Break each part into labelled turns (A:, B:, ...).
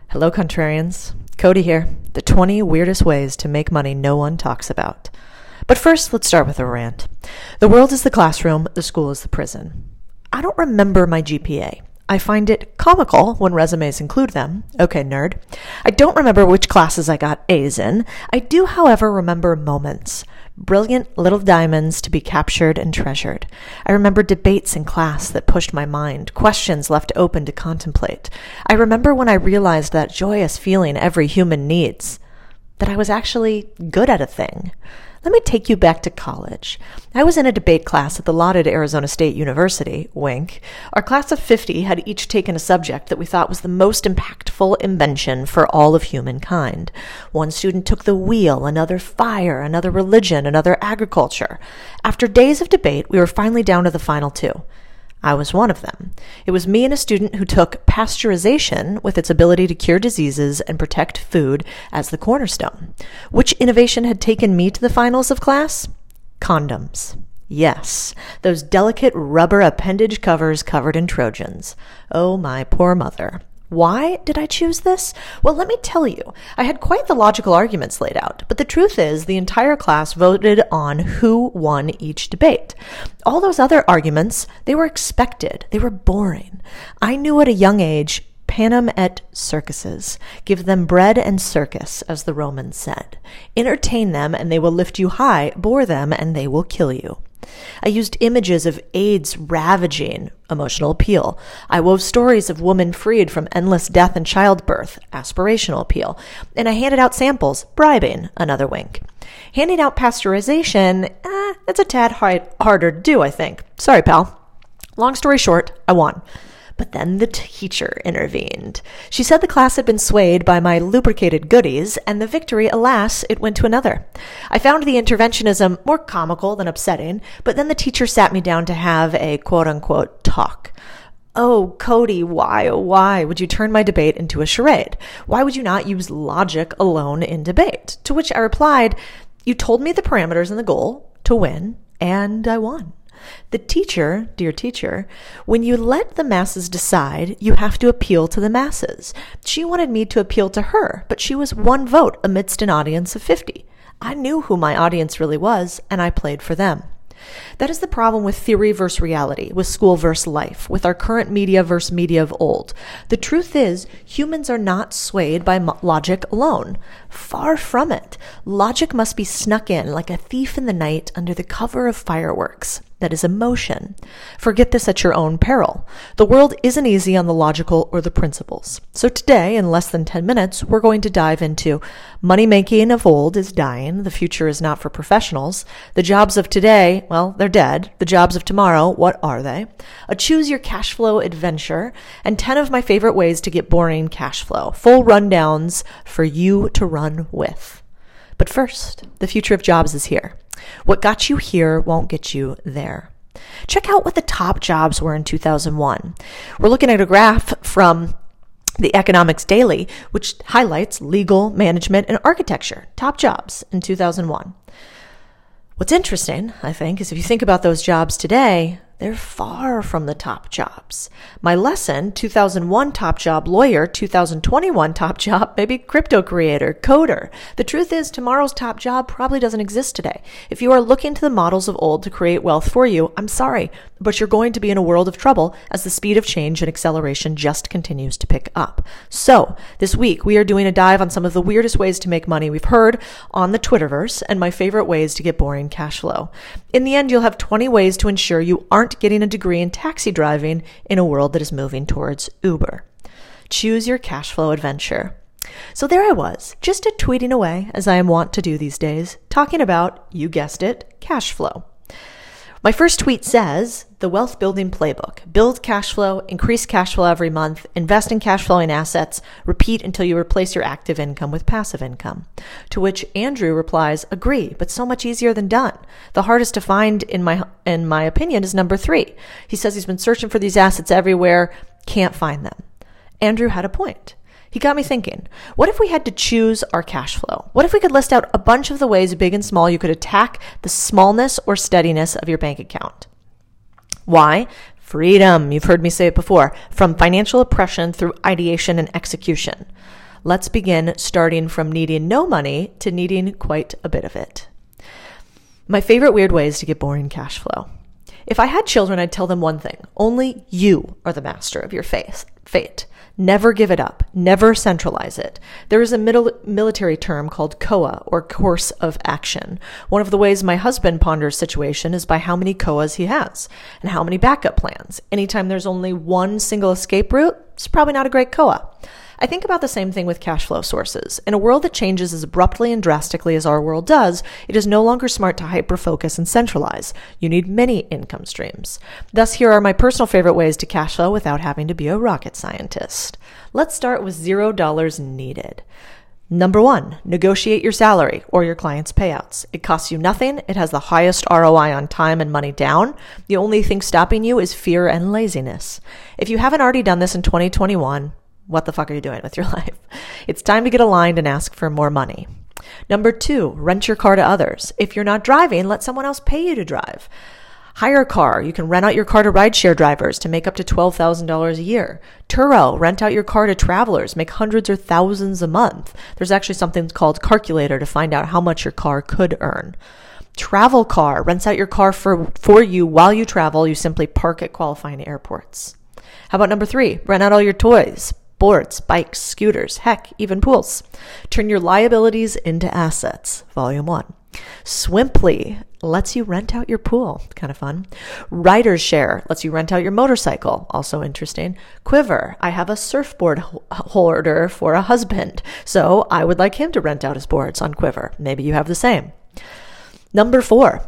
A: Hello, contrarians. Cody here. The 20 weirdest ways to make money no one talks about. But first, let's start with a rant. The world is the classroom, the school is the prison. I don't remember my GPA. I find it comical when resumes include them. Okay, nerd. I don't remember which classes I got A's in. I do, however, remember moments. Brilliant little diamonds to be captured and treasured. I remember debates in class that pushed my mind, questions left open to contemplate. I remember when I realized that joyous feeling every human needs, that I was actually good at a thing. Let me take you back to college. I was in a debate class at the lauded Arizona State University, wink. Our class of 50 had each taken a subject that we thought was the most impactful invention for all of humankind. One student took the wheel, another fire, another religion, another agriculture. After days of debate, we were finally down to the final two. I was one of them. It was me and a student who took pasteurization with its ability to cure diseases and protect food as the cornerstone. Which innovation had taken me to the finals of class? Condoms. Yes, those delicate rubber appendage covers covered in Trojans. Oh, my poor mother. Why did I choose this? Well, let me tell you, I had quite the logical arguments laid out, but the truth is the entire class voted on who won each debate. All those other arguments, they were expected. They were boring. I knew at a young age, panem et circuses. Give them bread and circus, as the Romans said. Entertain them and they will lift you high, bore them and they will kill you. I used images of AIDS ravaging, emotional appeal. I wove stories of women freed from endless death and childbirth, aspirational appeal. And I handed out samples, bribing, another wink. Handing out pasteurization, it's a tad harder to do, I think. Sorry, pal. Long story short, I won. But then the teacher intervened. She said the class had been swayed by my lubricated goodies, and the victory, alas, it went to another. I found the interventionism more comical than upsetting, but then the teacher sat me down to have a quote-unquote talk. Oh, Cody, why would you turn my debate into a charade? Why would you not use logic alone in debate? To which I replied, you told me the parameters and the goal, to win, and I won. The teacher, dear teacher, when you let the masses decide, you have to appeal to the masses. She wanted me to appeal to her, but she was one vote amidst an audience of 50. I knew who my audience really was, and I played for them. That is the problem with theory versus reality, with school versus life, with our current media versus media of old. The truth is, humans are not swayed by logic alone. Far from it. Logic must be snuck in like a thief in the night under the cover of fireworks. That is emotion. Forget this at your own peril. The world isn't easy on the logical or the principles. So today, in less than 10 minutes, we're going to dive into money-making of old is dying. The future is not for professionals. The jobs of today, well, they're dead. The jobs of tomorrow, what are they? A choose your cash flow adventure, and 10 of my favorite ways to get boring cash flow. Full rundowns for you to run with. But first, the future of jobs is here. What got you here won't get you there. Check out what the top jobs were in 2001. We're looking at a graph from the Economics Daily, which highlights legal, management, and architecture, top jobs in 2001. What's interesting, I think, is if you think about those jobs today, they're far from the top jobs. My lesson, 2001 top job lawyer, 2021 top job, maybe crypto creator, coder. The truth is tomorrow's top job probably doesn't exist today. If you are looking to the models of old to create wealth for you, I'm sorry, but you're going to be in a world of trouble as the speed of change and acceleration just continues to pick up. So this week we are doing a dive on some of the weirdest ways to make money we've heard on the Twitterverse and my favorite ways to get boring cash flow. In the end, you'll have 20 ways to ensure you aren't getting a degree in taxi driving in a world that is moving towards Uber. Choose your cash flow adventure. So there I was, just tweeting away, as I am wont to do these days, talking about, you guessed it, cash flow. My first tweet says, the wealth building playbook. Build cash flow, increase cash flow every month, invest in cash flowing assets, repeat until you replace your active income with passive income. To which Andrew replies, agree, but so much easier than done. The hardest to find, in my opinion, is number 3. He says he's been searching for these assets everywhere, can't find them. Andrew had a point. He got me thinking, what if we had to choose our cash flow? What if we could list out a bunch of the ways, big and small, you could attack the smallness or steadiness of your bank account? Why? Freedom, you've heard me say it before, from financial oppression through ideation and execution. Let's begin starting from needing no money to needing quite a bit of it. My favorite weird way is to get boring cash flow. If I had children, I'd tell them one thing. Only you are the master of your fate. Never give it up. Never centralize it. There is a military term called COA, or course of action. One of the ways my husband ponders situation is by how many COAs he has and how many backup plans. Anytime there's only one single escape route, it's probably not a great COA. I think about the same thing with cash flow sources. In a world that changes as abruptly and drastically as our world does, it is no longer smart to hyper-focus and centralize. You need many income streams. Thus, here are my personal favorite ways to cash flow without having to be a rocket scientist. Let's start with $0 needed. Number 1, negotiate your salary or your client's payouts. It costs you nothing. It has the highest ROI on time and money down. The only thing stopping you is fear and laziness. If you haven't already done this in 2021, what the fuck are you doing with your life? It's time to get aligned and ask for more money. Number 2, rent your car to others. If you're not driving, let someone else pay you to drive. Hire a car. You can rent out your car to rideshare drivers to make up to $12,000 a year. Turo, rent out your car to travelers, make hundreds or thousands a month. There's actually something called Calculator to find out how much your car could earn. Travel car, rents out your car for you while you travel. You simply park at qualifying airports. How about number 3, rent out all your toys. Boards, bikes, scooters, heck, even pools. Turn your liabilities into assets. Volume 1. Swimply lets you rent out your pool. Kind of fun. Riders Share lets you rent out your motorcycle. Also interesting. Quiver. I have a surfboard holder for a husband, so I would like him to rent out his boards on Quiver. Maybe you have the same. Number 4.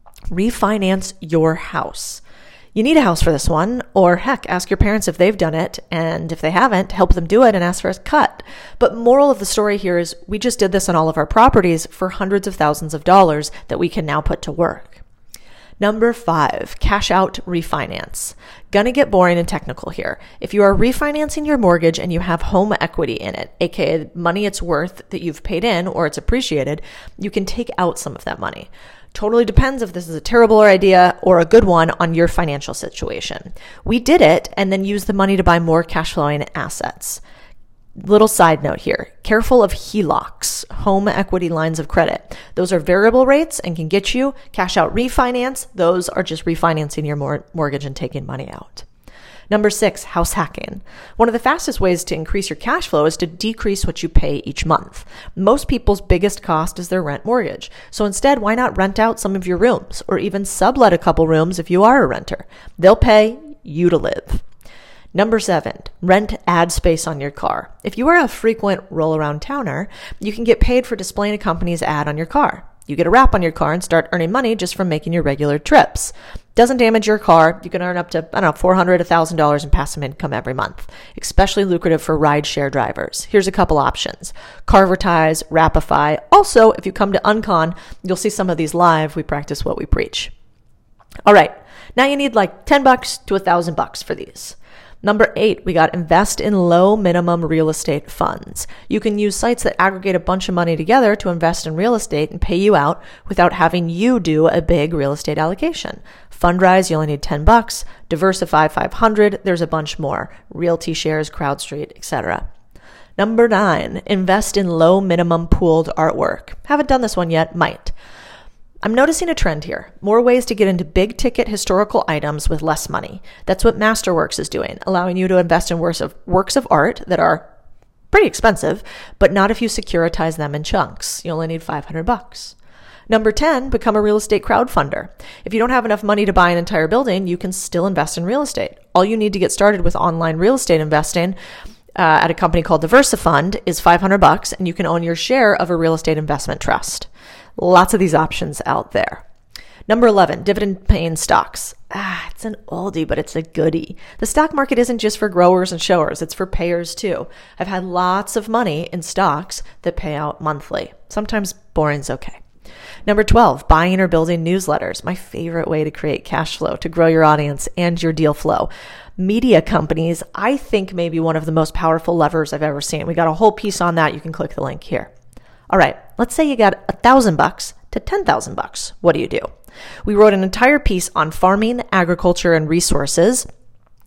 A: Refinance your house. You need a house for this one, or heck, ask your parents if they've done it, and if they haven't, help them do it and ask for a cut. But moral of the story here is we just did this on all of our properties for hundreds of thousands of dollars that we can now put to work. Number 5, cash out refinance. Gonna get boring and technical here. If you are refinancing your mortgage and you have home equity in it, aka money it's worth that you've paid in or it's appreciated, you can take out some of that money. Totally depends if this is a terrible idea or a good one on your financial situation. We did it and then used the money to buy more cash flowing assets. Little side note here. Careful of HELOCs, home equity lines of credit. Those are variable rates and can get you cash out refinance. Those are just refinancing your mortgage and taking money out. Number 6, house hacking. One of the fastest ways to increase your cash flow is to decrease what you pay each month. Most people's biggest cost is their rent mortgage. So instead, why not rent out some of your rooms or even sublet a couple rooms if you are a renter? They'll pay you to live. Number 7, rent ad space on your car. If you are a frequent roll-around towner, you can get paid for displaying a company's ad on your car. You get a wrap on your car and start earning money just from making your regular trips. Doesn't damage your car. You can earn up to, $400, $1,000 in passive income every month. Especially lucrative for rideshare drivers. Here's a couple options. Carvertise, Rapify. Also, if you come to Uncon, you'll see some of these live. We practice what we preach. All right. Now you need like $10 to $1,000 for these. Number 8, we got invest in low minimum real estate funds. You can use sites that aggregate a bunch of money together to invest in real estate and pay you out without having you do a big real estate allocation. Fundrise, you only need $10. Diversify, $500. There's a bunch more. Realty Shares, CrowdStreet, etc. Number 9, invest in low minimum pooled artwork. Haven't done this one yet, might. I'm noticing a trend here. More ways to get into big ticket historical items with less money. That's what Masterworks is doing, allowing you to invest in works of art that are pretty expensive, but not if you securitize them in chunks. You only need $500. Number 10, become a real estate crowdfunder. If you don't have enough money to buy an entire building, you can still invest in real estate. All you need to get started with online real estate investing at a company called Diversifund is $500, and you can own your share of a real estate investment trust. Lots of these options out there. Number 11, dividend-paying stocks. It's an oldie, but it's a goodie. The stock market isn't just for growers and showers. It's for payers too. I've had lots of money in stocks that pay out monthly. Sometimes boring's okay. Number 12, buying or building newsletters. My favorite way to create cash flow, to grow your audience and your deal flow. Media companies, I think, maybe one of the most powerful levers I've ever seen. We got a whole piece on that. You can click the link here. All right, let's say you got $1,000 to $10,000. What do? We wrote an entire piece on farming, agriculture, and resources.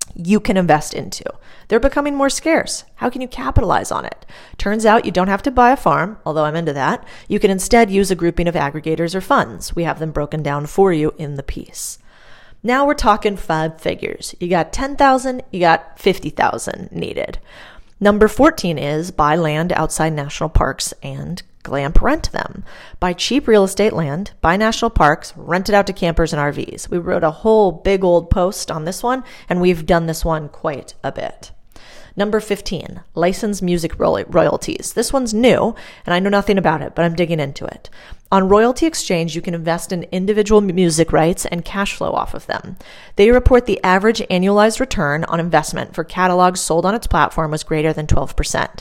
A: you can invest into. They're becoming more scarce. How can you capitalize on it? Turns out you don't have to buy a farm, although I'm into that. You can instead use a grouping of aggregators or funds. We have them broken down for you in the piece. Now we're talking 5 figures. You got 10,000, you got 50,000 needed. Number 14 is buy land outside national parks and glamp rent them. Buy cheap real estate land, buy national parks, rent it out to campers and RVs. We wrote a whole big old post on this one, and we've done this one quite a bit. Number 15, licensed music royalties. This one's new, and I know nothing about it, but I'm digging into it. On Royalty Exchange, you can invest in individual music rights and cash flow off of them. They report the average annualized return on investment for catalogs sold on its platform was greater than 12%.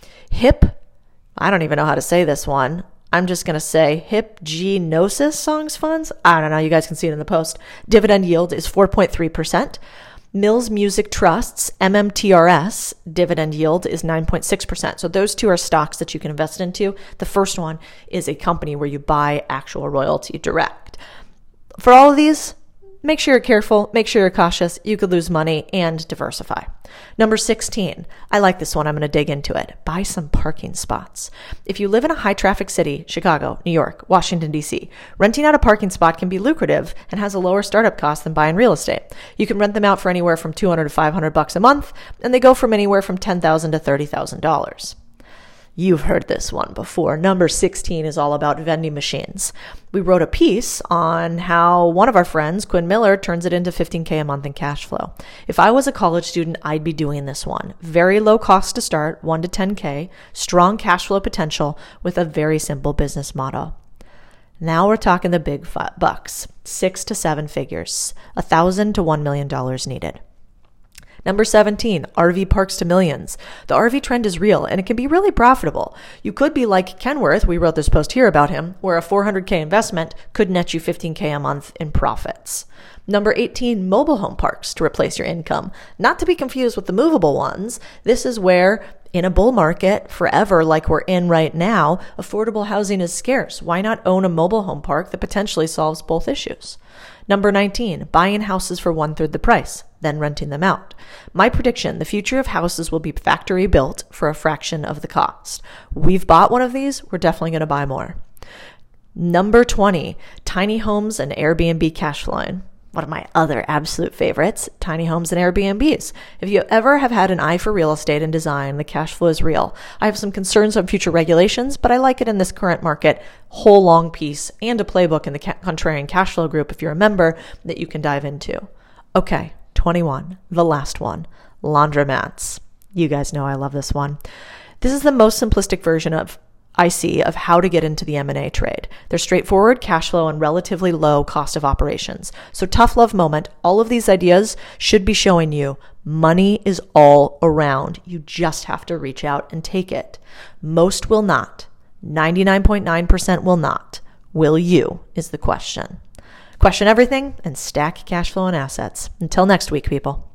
A: I don't even know how to say this one. I'm just going to say Hypnosis Songs Funds. I don't know. You guys can see it in the post. Dividend yield is 4.3%. Mills Music Trusts, MMTRS, dividend yield is 9.6%. So those two are stocks that you can invest into. The first one is a company where you buy actual royalty direct. For all of these, make sure you're careful, make sure you're cautious. You could lose money and diversify. Number 16, I like this one. I'm going to dig into it. Buy some parking spots. If you live in a high traffic city, Chicago, New York, Washington, D.C., renting out a parking spot can be lucrative and has a lower startup cost than buying real estate. You can rent them out for anywhere from $200 to $500 a month, and they go from anywhere from $10,000 to $30,000. You've heard this one before. Number 16 is all about vending machines. We wrote a piece on how one of our friends, Quinn Miller, turns it into $15K a month in cash flow. If I was a college student, I'd be doing this one. Very low cost to start, 1 to 10K, strong cash flow potential with a very simple business model. Now we're talking the big bucks, 6 to 7 figures, $1,000 to $1 million needed. Number 17, RV parks to millions. The RV trend is real and it can be really profitable. You could be like Kenworth, we wrote this post here about him, where a $400K investment could net you $15K a month in profits. Number 18, mobile home parks to replace your income. Not to be confused with the movable ones. This is where in a bull market forever like we're in right now, affordable housing is scarce. Why not own a mobile home park that potentially solves both issues? Number 19, buying houses for 1/3 the price, then renting them out. My prediction, the future of houses will be factory built for a fraction of the cost. We've bought one of these. We're definitely going to buy more. Number 20, tiny homes and Airbnb cash flowing. One of my other absolute favorites, tiny homes and Airbnbs. If you ever have had an eye for real estate and design, the cash flow is real. I have some concerns on future regulations, but I like it in this current market. Whole long piece and a playbook in the Contrarian Cash Flow group, if you're a member, that you can dive into. Okay, 21, the last one, laundromats. You guys know I love this one. This is the most simplistic version of how to get into the M&A trade. They're straightforward cash flow and relatively low cost of operations. So tough love moment, all of these ideas should be showing you money is all around. You just have to reach out and take it. Most will not. 99.9% will not. Will you is the question. Question everything and stack cash flow and assets. Until next week, people.